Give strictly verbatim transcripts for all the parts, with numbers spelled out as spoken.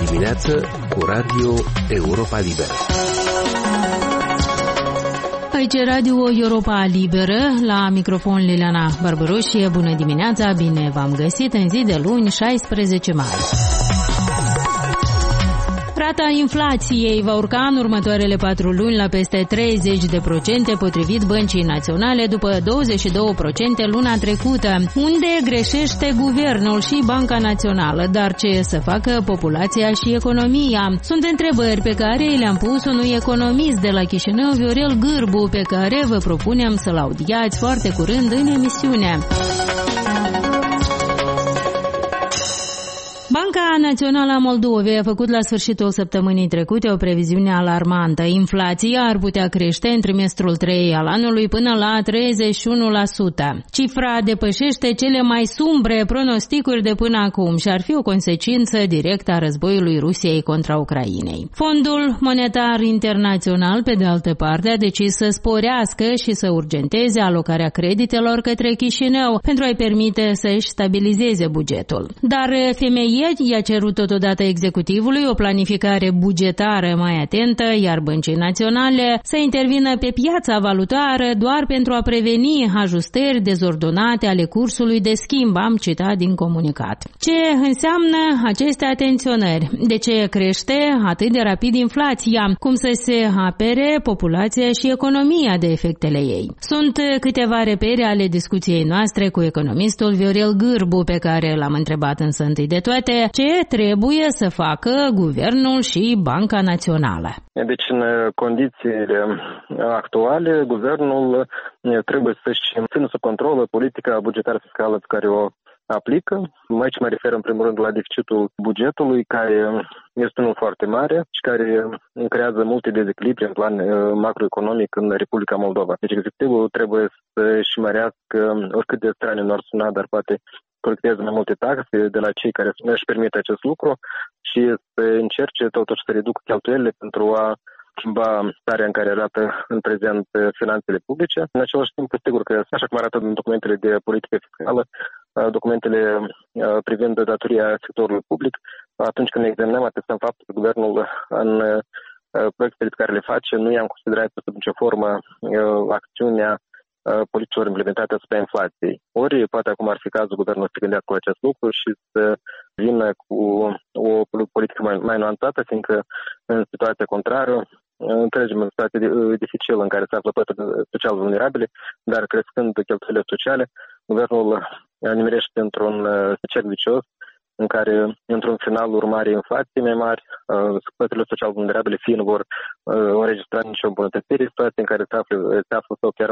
dimineață cu Radio Europa Liberă. Aici Radio Europa Liberă, la microfon Liliana Barbaroșie. Bună dimineața, bine v-am găsit în zi de luni, șaisprezece mai. Rata inflației va urca în următoarele patru luni la peste treizeci de procente, potrivit Băncii Naționale, după douăzeci și două la sută luna trecută. Unde greșește guvernul și Banca Națională, dar ce să facă populația și economia? Sunt întrebări pe care le-am pus unui economist de la Chișinău, Viorel Gârbu, pe care vă propunem să-l audiați foarte curând în emisiune. Banca Națională a Moldovei a făcut la sfârșitul săptămânii trecute o previziune alarmantă. Inflația ar putea crește în trimestrul trei al anului până la treizeci și unu la sută. Cifra depășește cele mai sumbre pronosticuri de până acum și ar fi o consecință directă a războiului Rusiei contra Ucrainei. Fondul Monetar Internațional, pe de altă parte, a decis să sporească și să urgenteze alocarea creditelor către Chișinău pentru a-i permite să-și stabilizeze bugetul. Dar F M I i-a cerut totodată executivului o planificare bugetară mai atentă, iar Băncii Naționale să intervină pe piața valutară doar pentru a preveni ajustări dezordonate ale cursului de schimb, am citat din comunicat. Ce înseamnă aceste atenționări? De ce crește atât de rapid inflația? Cum să se apere populația și economia de efectele ei? Sunt câteva repere ale discuției noastre cu economistul Viorel Gârbu, pe care l-am întrebat însă întâi de toate ce trebuie să facă guvernul și Banca Națională. Deci, în condițiile actuale, guvernul trebuie să-și țină sub control politica bugetară fiscală pe care o aplică. Aici mă refer în primul rând la deficitul bugetului, care este unul foarte mare și care creează multe dezechilibre în plan macroeconomic în Republica Moldova. Deci executivul trebuie să-și mărească, oricât de strane n-ar suna, dar poate colectează mai multe taxe de la cei care își permit acest lucru și să încerce totuși să reducă cheltuielile pentru a schimba starea în care arată în prezent finanțele publice. În același timp, sigur că, așa cum arată în documentele de politică fiscală, documentele privind datoria sectorului public, atunci când ne examinăm, atestăm faptul că guvernul în proiectele pe care le face nu i-a considerat sub nicio formă acțiunea politicilor implementate asupra inflației. Ori, poate acum ar fi cazul guvernul să gândească cu acest lucru și să vină cu o politică mai, mai nuanțată, fiindcă în situația contrară, întregem în situație dificilă în care se află pături social vulnerabile, dar crescând cheltuielile sociale, guvernul nimerește într-un cerc vicios în care, într-un final, urmare inflații mai mari, păturile social vulnerabile fiind vor înregistra nicio îmbunătățire, situații în care se află, se află sau chiar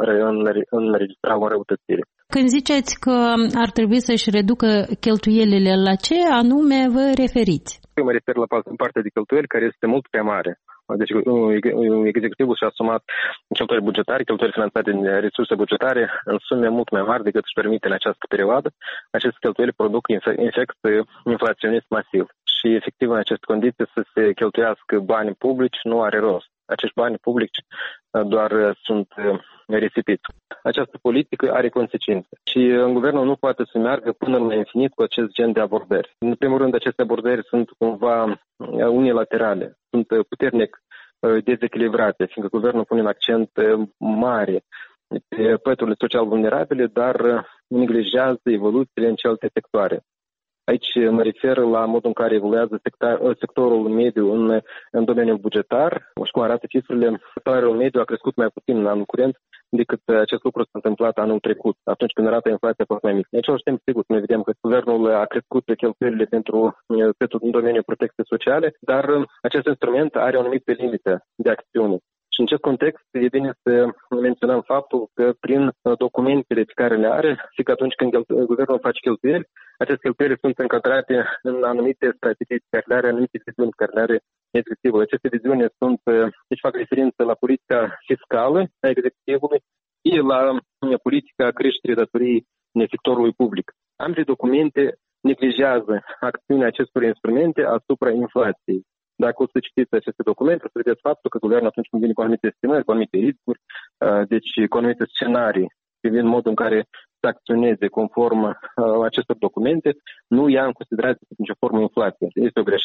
înregistra o răutățire. Când ziceți că ar trebui să-și reducă cheltuielile, la ce anume vă referiți? Eu mă refer la partea de cheltuieli care este mult prea mare. Deci executivul și-a asumat cheltuieli bugetare, cheltuieli finanțate din resurse bugetare în sume mult mai mari decât își permite în această perioadă. Aceste cheltuieli produc efect inflaționist masiv și efectiv în aceste condiții să se cheltuiască bani publici nu are rost. Acești bani publici doar sunt risipiți. Această politică are consecințe și guvernul nu poate să meargă până la infinit cu acest gen de abordări. În primul rând, aceste abordări sunt cumva unilaterale, sunt puternic dezechilibrate, fiindcă guvernul pune un accent mare pe păturile social vulnerabile, dar neglijează evoluțiile în celelalte sectoare. Aici mă refer la modul în care evoluează sector, sectorul mediu în, în domeniul bugetar. Și cum arată cifrele, salariul mediu a crescut mai puțin în anul curent decât acest lucru s-a întâmplat anul trecut, atunci când rata inflației a fost mai mică. În același timp, sigur, noi vedem că guvernul a crescut cheltuielile pentru, pentru în domeniul protecției sociale, dar acest instrument are o anumită limită de acțiune. Și în acest context e bine să menționăm faptul că prin documentele pe care le are, și că atunci când guvernul face cheltuieli, aceste cheltuieli sunt încadrate în anumite strategii care le are, anumite viziuni care le are executivul. Aceste viziuni sunt, deci fac referință la politica fiscală a executivului și la politica creșterii datoriei sectorului public. Ambele documente neglijează acțiunea acestor instrumente asupra inflației. Dacă o să citiți aceste documente, o să vedeți faptul că guvernul atunci când vine cu anumite estimări, cu anumite riscuri, deci cu anumite scenarii, privind modul în care să acționeze conform acestor documente, nu ia în considerare sub nicio formă inflație. Este o greșeală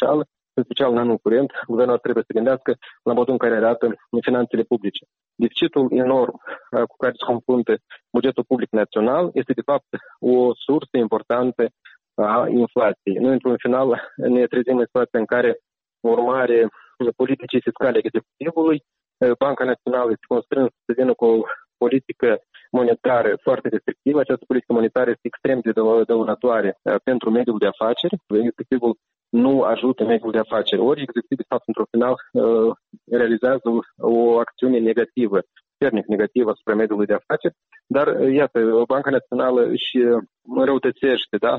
în special în anul curent, guvernul trebuie să gândească la modul în care arată finanțele publice. Deficitul enorm cu care se confruntă bugetul public național este, de fapt, o sursă importantă a inflației. Noi, într-un final, ne trezim în situația în care, urmare politicii fiscale executivului, Banca Națională este constrânsă să vină cu o politică monetară foarte restrictivă. Această politică monetară este extrem de dăunătoare pentru mediul de afaceri. Executivul nu ajută mediul de afaceri. Ori executivul, de fapt, într-un final, realizează o acțiune negativă, puternic negativă asupra mediului de afaceri, dar, iată, Banca Națională își înrăutățește, da?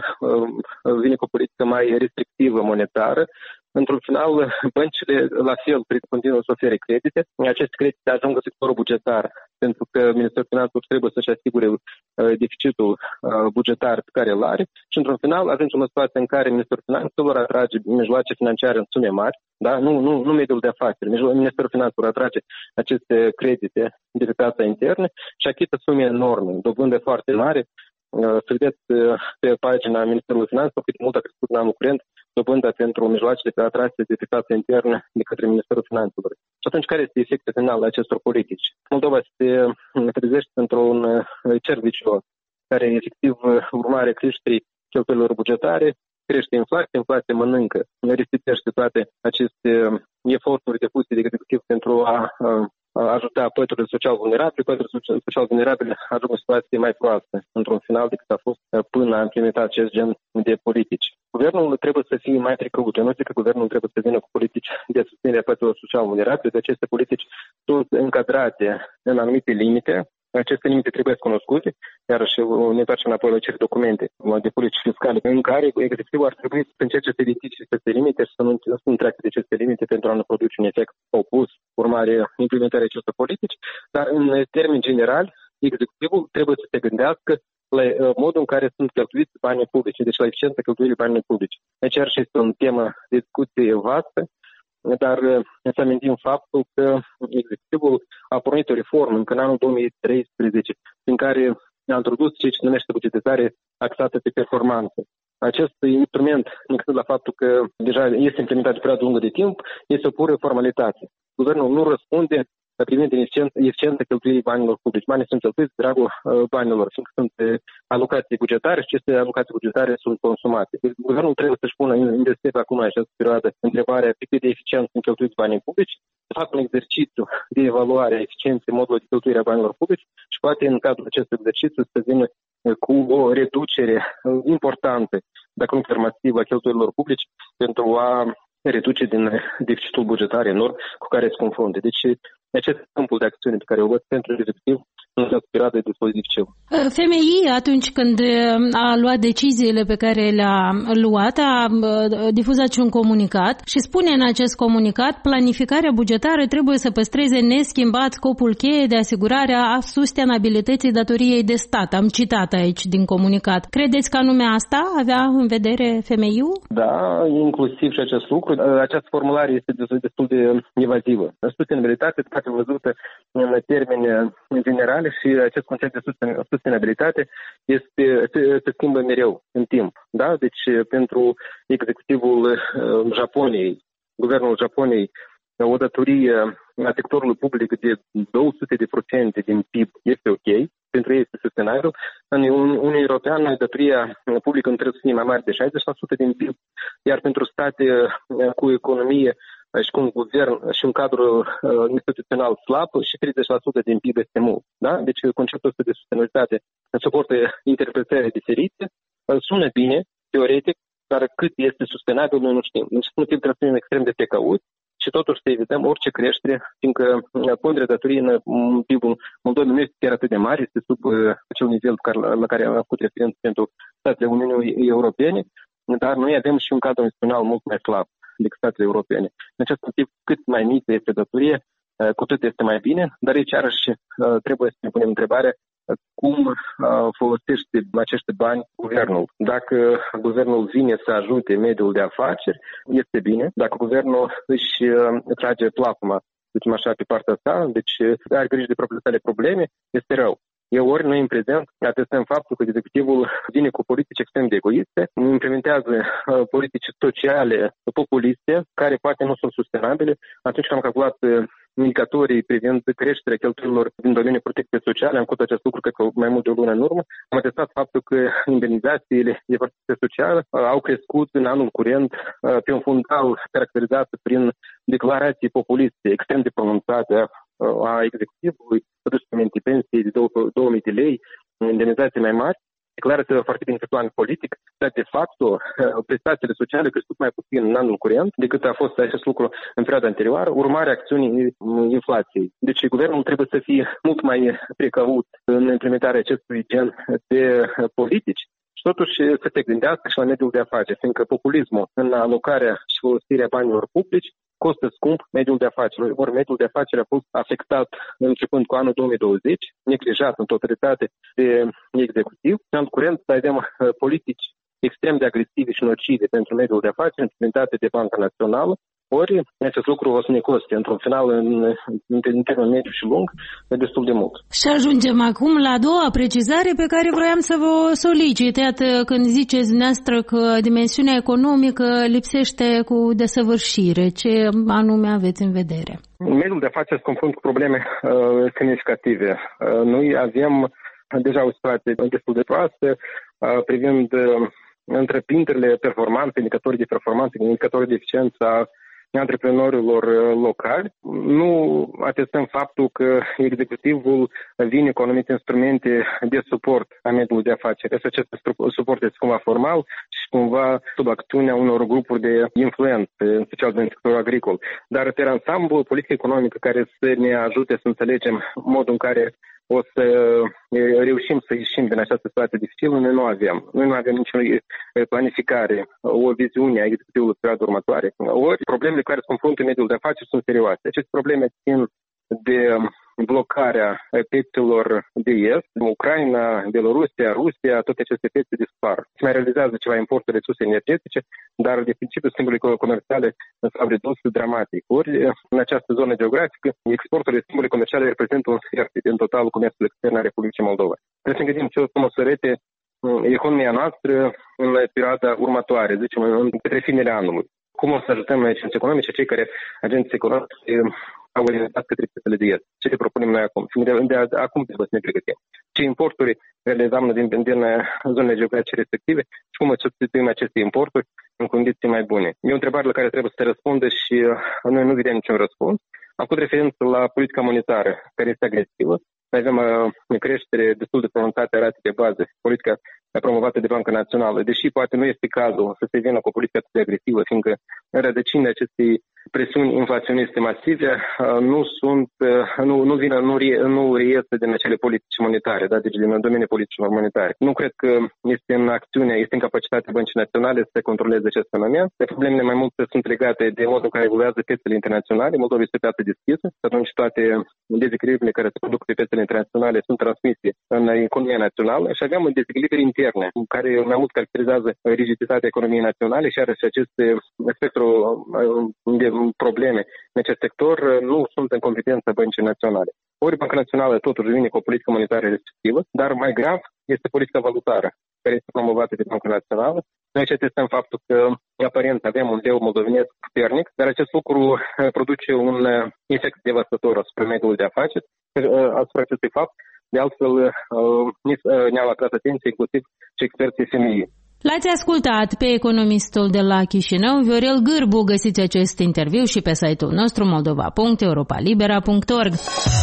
Vine cu o politică mai restrictivă monetară. Într-un final, băncile, la fel, continuă să ofere credite. Aceste credite ajung în sectorul bugetar, pentru că Ministerul Finanțelor trebuie să-și asigure deficitul bugetar pe care îl are și, într-un final, ajungem în situația în care Ministerul Finanțelor atrage mijloace financiare în sume mari, da? nu, nu, nu mediul de afaceri. Ministerul Finanțelor atrage aceste credite de pe piața internă și achită sume enorme, dobândă foarte mare. Să vedeți pe pagina Ministerului Finanțelor cât mult a crescut în anul curent dobânda pentru mijloacele pe atrase de pe piața internă de către Ministerul Finanțelor. Și atunci, care este efectul final al acestor politici? Moldova se trezește într-un cerc vicios, care efectiv urmare creșterii cheltuielilor bugetare, crește inflația, inflația mănâncă, risipește toate aceste eforturi depuse de executiv pentru a ajuta păturile social vulnerabile. Păturile social vulnerabile ajung în situație mai proastă, într-un final, decât a fost până a implementa acest gen de politici. Guvernul trebuie să fie mai precăut. Eu nu zic că guvernul trebuie să vină cu politici de susținere a păturilor social vulnerabile, de aceste politici sunt încadrate în anumite limite. Aceste limite trebuie cunoscute, iar și ne întoarcem înapoi la aceste documente de politici fiscale, în care executivul ar trebui să încerce să ridice aceste limite și să nu, să nu treacă de aceste limite pentru a nu produce un efect opus, urmare implementarea acestor politici, dar în termeni general, executivul trebuie să se gândească la modul în care sunt cheltuiți banii publici, deci la eficiența cheltuirii banilor publici. Deci ar și este un temă de discuție vastă, dar să amintim faptul că executivul a pornit o reformă încă în anul două mii treisprezece, în care a introdus ceea ce numește bugetizare axată pe performanță. Acest instrument, inclusiv la faptul că deja este implementat de perioadă lungă de timp, este o pură formalitate. Guvernul nu răspunde privind eficiența cheltuirii banilor publici. Banii sunt cheltuiți de dragul banilor, fiindcă sunt alocații bugetare și aceste alocații bugetare sunt consumate. Guvernul trebuie să-și pună în descriere acum în această perioadă întrebarea pe cât de eficient sunt cheltuiți banii publici, să facă un exercițiu de evaluare a eficienței modului de cheltuire a banilor publici și poate în cadrul acestui exercițiu să vină cu o reducere importantă, dacă nu chiar masivă, a cheltuielilor publici pentru a reduce din deficitul bugetar enorm cu care se confrunte. Deci, acest câmpul de acțiune pe care o văd pentru executiv în această perioadă de destul de dificil. F M I, atunci când a luat deciziile pe care le-a luat, a difuzat și un comunicat și spune în acest comunicat: planificarea bugetară trebuie să păstreze neschimbat scopul cheie de asigurare a sustenabilității datoriei de stat. Am citat aici din comunicat. Credeți că anume asta avea în vedere F M I-ul? Da, inclusiv și acest lucru. Această formulare este destul de evazivă. Sustenabilitate poate văzută în termeni generali și acest concept de sustenabilitate este, se, se schimbă mereu în timp. Da? Deci pentru executivul Japoniei, guvernul Japoniei, o datorie a sectorului public de două sute de procente din P I B este ok, pentru ei este sustenabil. În Uniunea Europeană, datoria publică nu trebuie să fie mai mare de șaizeci la sută din P I B, iar pentru state cu economie și cu un guvern și un cadru uh, instituțional slab și treizeci la sută din P I B este mult. Da? Deci conceptul ăsta de sustenabilitate suportă interpretări diferite, uh, sună bine, teoretic, dar cât este sustenabil noi nu știm. Deci nu trebuie să fim extrem de precauți și totuși să evităm orice creștere, fiindcă ponderea datoriei în P I B-ul Moldovei nu este chiar atât de mare, este sub uh, acel nivel care, la care am făcut referință pentru statele Uniunii Europene, dar noi avem și un cadru instituțional mult mai slab decât statele europene. În acest motiv, cât mai mică este datorie, cu atât este mai bine, dar aici iarăși trebuie să ne punem întrebarea cum folosește acești bani guvernul. Dacă guvernul vine să ajute mediul de afaceri, este bine. Dacă guvernul își trage plapuma, zicem așa, pe partea sa, deci are grijă de propriile sale probleme, este rău. Ori noi în prezent atestăm faptul că executivul vine cu politici extrem de egoiste, implementează uh, politici sociale populiste, care poate nu sunt sustenabile. Atunci când am calculat uh, indicatorii privind creșterea cheltuielilor din domeniul protecției sociale, am făcut acest lucru cred că mai mult de o lună în urmă, am atestat faptul că indemnizațiile de protecție socială uh, au crescut în anul curent uh, pe un fundal caracterizat prin declarații populiste extrem de pronunțate a executivului, reducerea pensiei de două mii de lei, indemnizații mai mari, declarația foarte bine pe plan politic, dar de fapt prestațiile sociale au crescut mai puțin în anul curent decât a fost acest lucru în perioada anterioară, urmarea acțiunii inflației. Deci guvernul trebuie să fie mult mai precaut în implementarea acestui gen de politici și totuși să se gândească și la mediul de afaceri, fiindcă populismul în alocarea și folosirea banilor publici costă scump mediul de afaceri. Ori mediul de afaceri a fost afectat începând cu anul două mii douăzeci, neglijat în totalitate de executiv. În curent să avem politici extrem de agresive și nocive pentru mediul de afaceri implementate de Banca Națională. Ori acest lucru o să ne coste, într-un final, în, în termen mediu și lung, destul de mult. Și ajungem acum la a doua precizare pe care vroiam să vă solicit. Iată, când ziceți dumneavoastră că dimensiunea economică lipsește cu desăvârșire, ce anume aveți în vedere? Mediul de afaceri se confruntă cu probleme uh, semnificative. Uh, noi avem deja o situație destul de proastă uh, privind uh, întreprinderile performanțe, indicatorii de performanță, indicatorii de eficiență a antreprenorilor locali. Nu atestăm faptul că executivul vine cu anumite instrumente de suport a mediului de afaceri. Acest suport este cumva formal și cumva sub acțiunea unor grupuri de influență, în special din sectorul agricol. Dar pe ansamblu, politică economică care să ne ajute să înțelegem modul în care o să reușim să ieșim din această situație dificilă, noi nu avem. Noi nu avem nicio planificare, o viziune a executivului pe perioada următoare. Ori problemele care se confruntă în mediul de afaceri sunt serioase. Aceste probleme țin de blocarea piețelor de est, Ucraina, Belorusia, Rusia, toate aceste piețe dispar. Se mai realizează ceva importuri de resurse energetice, dar de principiu schimburile comerciale s-au redus dramatic. Ori în această zonă geografică, exporturile de schimburi comerciale reprezintă un sfert din totalul comerțului extern al Republicii Moldova. Trebuie să ne gândim ce o să măsărete economia noastră în perioada următoare, zicem, către finele anului. Cum o să ajutăm agenții economice, cei care agenții economici au orientat către piețele de est. Ce le propunem noi acum? De, de, de acum trebuie să ne pregătim. Ce importuri realizăm din, din zonele geografice respective și cum substituim aceste importuri în condiții mai bune. E o întrebare la care trebuie să se răspundă și noi nu vedem niciun răspuns. Am făcut referință la politica monetară, care este agresivă. Noi avem o creștere destul de pronunțată a ratei de bază, politica promovată de Banca Națională, deși poate nu este cazul să se vină cu o politică atât de agresivă, fiindcă în rădăcinile acestei presiuni inflaționiste masive nu sunt, nu, nu vină, nu, nu reiese din acele politici monetare, da, deci din domeniul politicilor monetare. Nu cred că este în acțiune, este în capacitatea Băncii Naționale să controleze acest fenomen. De problemele mai multe sunt legate de modul în care evoluează piețele internaționale. Moldova este o piață deschisă, atunci toate dezechilibrele care se produc pe piețele internaționale sunt transmise în economia națională și avem un dezechilibru interne, care mai mult caracterizează rigiditatea economiei naționale și are și acest spectru de probleme în acest sector nu sunt în competența Băncii Naționale. Ori Banca Națională totuși vine cu o politică monetară restrictivă, dar mai grav este politica valutară, care este promovată de Banca Națională. Noi aici testăm faptul că aparent avem un leu moldovenesc puternic, dar acest lucru produce un efect devastator asupra mediului de afaceri, asupra acestui fapt. De altfel, ne-au atras atenție inclusiv și experții F M I. L-ați ascultat pe economistul de la Chișinău, Viorel Gârbu. Găsiți acest interviu și pe site-ul nostru moldova punct europa libera punct org.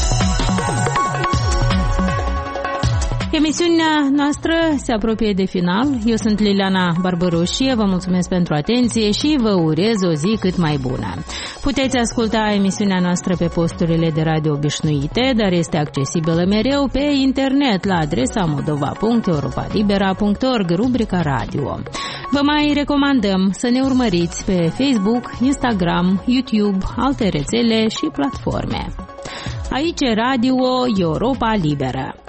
Emisiunea noastră se apropie de final. Eu sunt Liliana Barbăroșie, vă mulțumesc pentru atenție și vă urez o zi cât mai bună. Puteți asculta emisiunea noastră pe posturile de radio obișnuite, dar este accesibilă mereu pe internet la adresa moldova punct europa libera punct org, rubrica radio. Vă mai recomandăm să ne urmăriți pe Facebook, Instagram, YouTube, alte rețele și platforme. Aici Radio Europa Liberă.